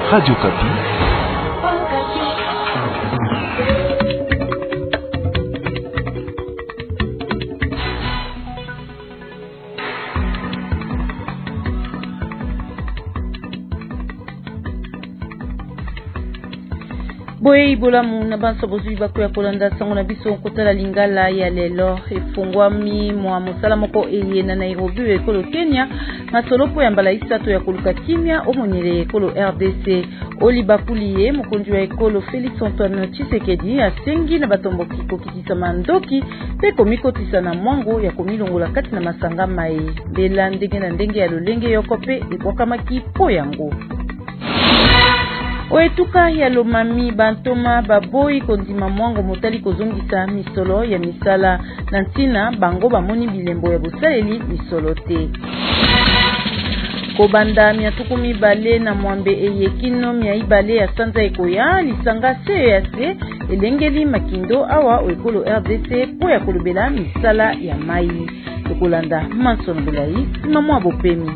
Radio Kapi. Boye ibolamu na banso bozui bakoya kolanda sango na biso kotala lingala ya lelo efungwami mwa mosala moko eye na Nairobi ekolo Kenya masolopo ya mbala isato ya koluka kimia omonyele ekolo RDC Olibakuliye mokonzi wa ekolo Félix Antoine Tshisekedi asengi na batomboki kokitisa mandoki pe komikotisa na mwango ya komilongola kati na masanga mai bela ndenge na ndenge ya lolenge yokope ekwakamaki po yango. Oetuka ya lomami bantoma baboyi kondima mwango motali kozongisa misolo ya misala na ntina bango bamoni bilembo ya bosaleli misolo te. Kobanda miatukumi bale na mwambe eyekino miaibale ya sanza ekoya lisanga CEAC elengeli makindo awa oekolo RDC po ya kolobela misala ya mai. Tokolanda mansono bulai mamwa bopemi.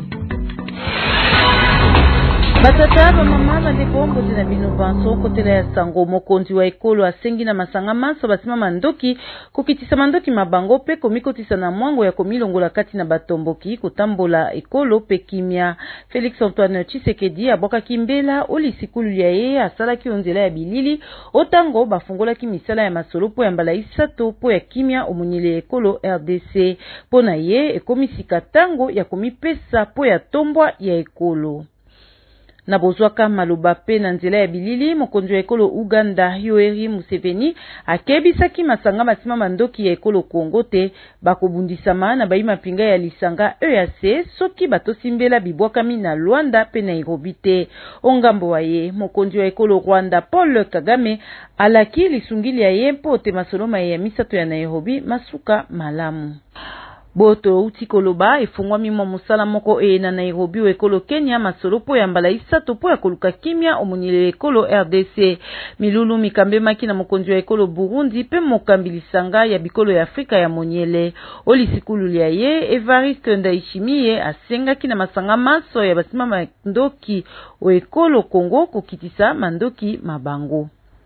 Batata ba mama bandeko kote na bino banso kote ya sango mokonzi wa ekolo asengi na masanga manso basima mandoki kokitisa mandoki mabango pe komikotisa na mwango ya komilongola kati na batomboki kotambola ekolo pe kimia. Félix Antoine Tshisekedi aboka kimbela oli sikulu ya ye asalaki onzela ya bilili otango bafungolaki misala ya masolo po ya mbala isato po ya kimia omunyele ekolo RDC pona ye ekomisika tango ya komipesa po ya tombwa ya ekolo. Na bozwaka maloba pe na nzela ya bilili mokonzi wa ekolo Uganda Yoweri Museveni akebisaki masanga basima mandoki ya ekolo Kongo te bakobundisama na bayi mapinga ya lisanga EAC soki batosimbela bibwakami na Luanda pe Nairobi te. Ongambo wa ye mokonzi wa ekolo Rwanda Paul Kagame alaki lisungili ya ye mpote masoloma ya misato ya Nairobi masuka malamu. Boto utikoloba efungwami mwa musala moko na Nairobi o ekolo Kenya masolopo ya mbala isato po ya koluka kimia omunyele ekolo RDC milulu mikambe maki na mokonzi wa ekolo Burundi pe mokambilisanga ya bikolo ya Afrika ya monyele oli sikulu ya ye Evariste Ndayishimiye asengaki na masanga maso ya basima mandoki o ekolo Kongo kokitisa mandoki mabango.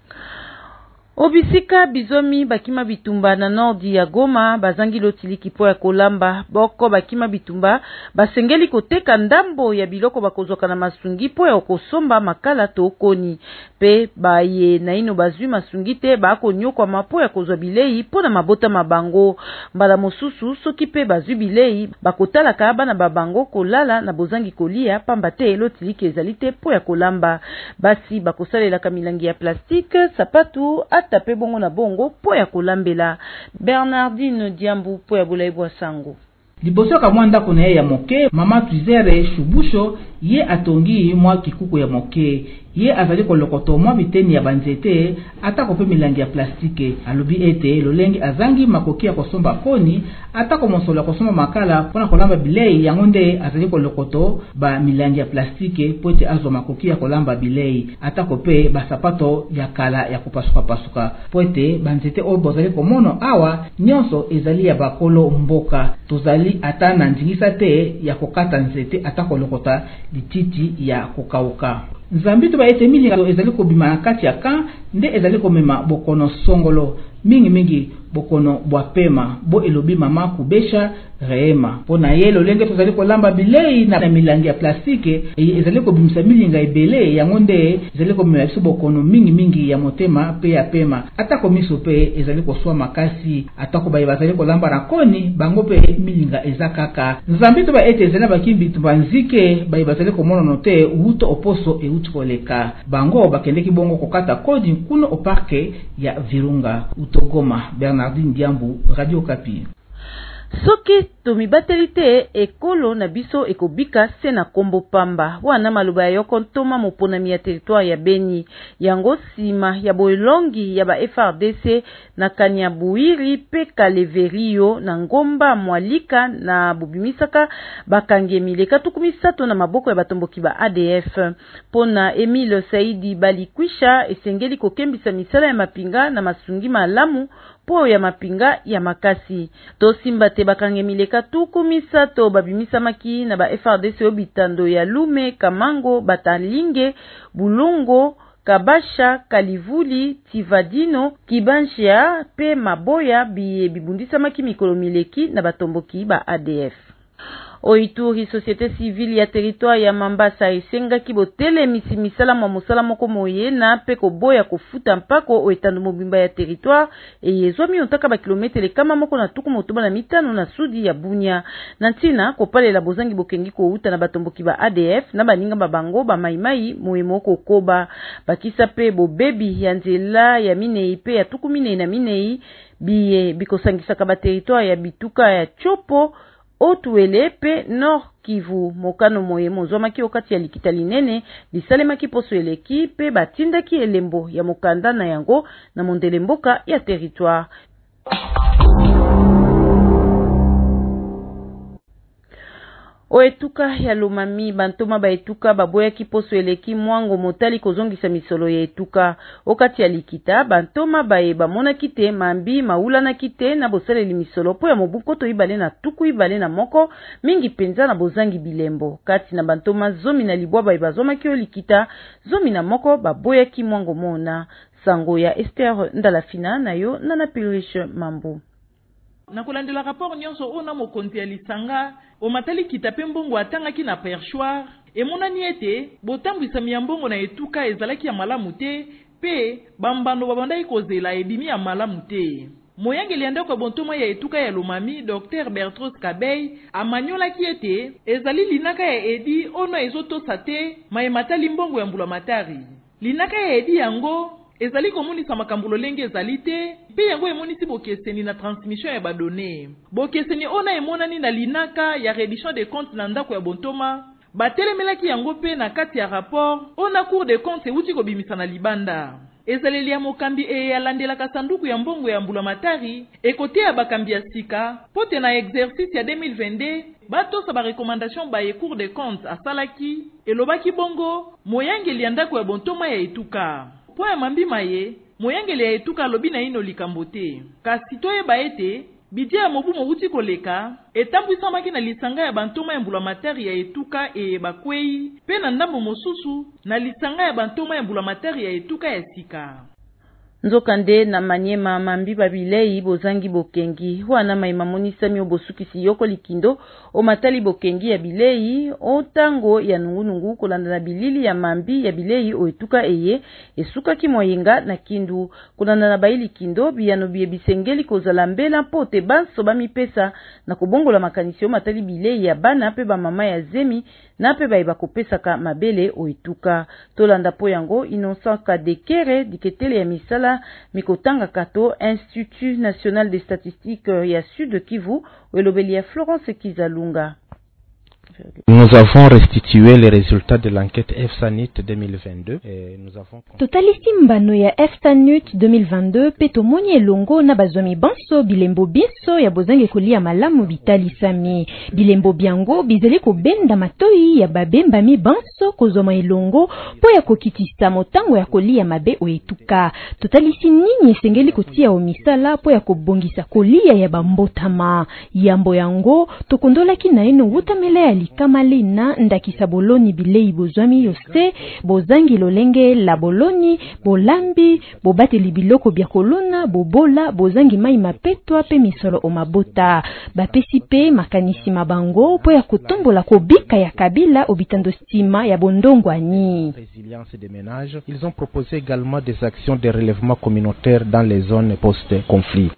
Obisika bizomi bakima bitumba na nordi ya Goma bazangi lotiliki po ya kolamba boko bakima bitumba basengeli koteka ndambo ya biloko bakozoka na masungi po ya kosomba makala to koni pe baye na ino bazwi masungi te bako nyokwa mapo ya kozwa bilei po na mabota mabango mbala mosusu soki pe bazwi bilei bakotala kaba na babango kolala na bozangi kolia pamba te lotiliki ezalite po ya kolamba basi bakosalela kamilangi ya plastike sapatu tape bongo na bongo po ya kolambela. Bernardine Diambu po ya bulaibwa sango. Liboso ka mwanda kona ya moke mama Twizere Shubusho ye atongi mwa kikuku ya moke ye azali kolokoto mwa biteni ya banzete atako pe milangi ya plastike alobi ete lolenge azangi makoki ya kosomba koni atako mosolo kosomba makala pona kolamba bilei yango nde azali kolokoto ba milangi ya plastike pote azo makoki ya kolamba bilei atako pe basapato ya kala ya kupasuka pasuka pote banzete o bozali komono awa nyonso ezali ya bakolo mboka tozali atana ndingisa te ya kokata nzete atako lokota lititi ya kokauka. Nzambitu ba ete mili ezali kobima na kati ya ka nde ezali komema bokono songolo mingi bokono bwapema bo elobi mama kubesha Rehema pona ye lolenge tozali kolamba bilei na milangi ya plastike ezali kobimisa milinga ebele yango nde ezali komema biso bokono mingi ya motema pe ya pema atako miso pe ezali koswa makasi atako baye bazali kolamba na koni bango pe milinga ezakaka nzambitu ba ete ezali bakimbi tubanzike baye bazali komona note uto oposo euti koleka bango bakendeki bongo kokata kodi kuno o parke ya Virunga utogoma. Bernardine Diambu, Radio Kapi. Soki tomibatelite ekolo na biso ekobika se na kombo pamba wana maloba ya yoko ntoma moponami ya territoire ya Beni yango sima ya boelongi ya ba FRDC na Kanyabuiri pe Kaleverio na ngomba mwalika na bubimisaka bakange mileka tukumisato na maboko ya batomboki ba ADF pona Emile Saidi Balikwisha esengeli kokembisa misala ya mapinga na masungi malamu po ya mapinga ya makasi. Tosimba te bakange mileka tuku misato babimisamaki na ba FRDC obitando ya Lume, Kamango, Batalinge, Bulongo, Kabasha, Kalivuli, Tivadino, Kibanshia, pe Maboya bibundisamaki mikolo mileki na batomboki ba ADF. Oituri société civile ya territoire ya Mambasa esengaki botelemisi misala mwa mosala moko moye na pe koboya kofuta mpako oetando mobimba ya territoire eyezwami ontaka ba kilometre kama moko na tuku motoba na mitano na sudi ya Bunia na ntina kopalela bozangi bokengi kouta na batomboki ba ADF na baninga babango ba maimai moyemo kokoba bakisa pe bobebi ya nzela ya minei pe ya tuku minei na minei biye bikosangisaka ba territoire ya bituka ya Chopo Otuele pe Nord Kivu mokano moye mozwamaki okati ya likita linene bisalemaki poso eleki pe batindaki elembo ya mokanda na yango na mondele mboka ya territoire. Oetuka ya Lomami bantoma ba etuka baboya kiposo eleki mwango motali kozongisa misolo ya etuka okati ya likita bantoma bae bamona kite mambi maula na kite na bosaleli misolo po ya mobukoto ibale na tuku ibale na moko mingi penza na bozangi bilembo kati na bantoma zomi na libwa bae bazomaki likita zomi na moko baboya ki mwango mona sango ya Esther Ndalafina na yo nana Pirish Mambu. Na kolandela rapport nyonso ona mokonzi ya lisanga o matali kitape mbongo atangaki na perchoir emonani ete botambwisa miyambongo na etuka ezalaki ya malamu te pe bambando babandaki kozela ebimi ya malamu te. Moyangeli ya ndako ya bontoma ya etuka ya Lomami Dr Bertros Kabey amanyolaki ete ezali linaka ya edi ono ezotosa te mayematali mbongo ya mbula matari. Linaka ya edi yango ezali komonisa makambo lolenge ezali te pe yango emonisi bokeseni na transmission ya badone. Bokeseni ona emonani na linaka ya reddition de comptes na ndako ya bontoma batelemelaki yango pe na kati ya rapport ona cour de comptes euti kobimisa na libanda. Ezaleli ya mokambi eyalandelaka sanduku ya mbongo ya mbula matari ekote ya bakambi ya sika pote na exercice ya 2022 batosa ba recommandation ba cour de comptes asalaki elobaki bongo moyangeli ya ndako ya bontoma ya etuka. Po ya mambi maye, moyangeli ya etuka lobi na ino likambo te. Kasi toyeba ete, bidje ya mobu mouti koleka, etambwisamaki na lisanga ya bantoma ya mbula matari ya etuka bakwei, pe na ndambo mosusu na lisanga ya bantoma ya mbula matari ya etuka ya sika. Nzokande na Manyema mambi babilei bozangi bokengi wana maimamonisami obosukisi yoko likindo o matali bokengi ya bilei o tango ya nungunungu kolanda na bilili ya mambi ya bilei o etuka eye esuka ki moyenga na kindu kolanda na baili kindo biyano biye bisengeli kozala mbela pote banso bamipesa na kobongola makanisi o matali bilei ya bana pe ba mama ya zemi na pe ba kopesaka mabele o etuka tolanda po yango Innocent Kadekere diketele ya misala mikotanga kato Institut National des Statistiques ya Sud Kivu welobeli ya Florence Kizalunga. Nous avons restitué les résultats de l'enquête EFSANUT 2022 et nous avons totalisi mbano ya EFSANUT 2022 peto moni elongo na bazomi banso bilembo biso ya bozange kolia malamu bitalisami bilembo biango bizeli kobenda matoi ya babemba mi banso kozoma elongo po ya kokitisa motango ya kolia mabe oetuka totalisi nini esengeli kotia omisala po ya kobongisa kolia ya bambotama yambo yango tokondolaki na eno wutamele ya likamalina ndakisa boloni bilei bozwami yose bozangi lolenge la boloni bolambi bobateli biloko bya kolona bobola bozangi mai mapetwa pe misolo omabota bapesi pe makanisi mabango po ya kotombola kobika ya kabila obitando stima ya bondongwani résilience des ménages. Ils ont proposé également des actions de relèvement communautaire dans les zones post-conflit.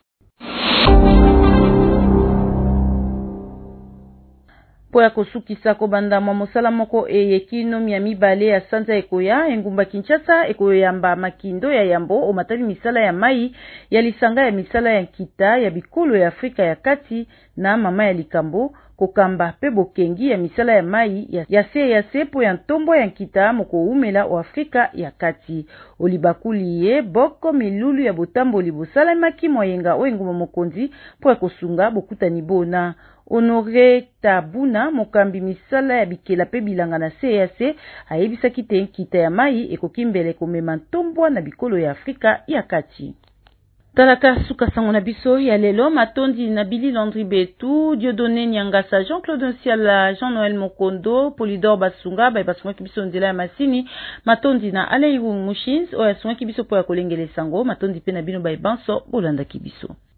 Po ya kosukisa kobanda mwa mosala moko eyekino mia mibale ya sanza ekoya engumba Kinshasa ekoyamba makindo ya yambo omatali misala ya mai ya lisanga ya misala ya kita ya bikolo ya Afrika ya kati na mama ya likambo kokamba pe bokengi ya misala ya mai ya se po ya ntombo ya nkita moko umela o Afrika ya kati olibakuli ye boko milulu ya botamboli bosala maki moyenga o engumba mokonzi po ya kosunga bokutani bona Honoré Tabuna mokambi misala ya bikela pe bilanga na CAC ayebisaki te nkita ya mai ekokimbele komema ntombwa na bikolo ya Afrika ya kati. Talaka suka sango na biso ya lelo matondi na Billy Landry Betu, Dieudonné Nyangasa, Jean-Claude Nsiala, Jean-Noël Mokondo, Polydor Basunga, basunga kibiso nzela ya masini, matondi na Aleiwu Mushins, oya sunga kibiso po ya kolengele sango, matondi pe na bino banso bolanda kibiso.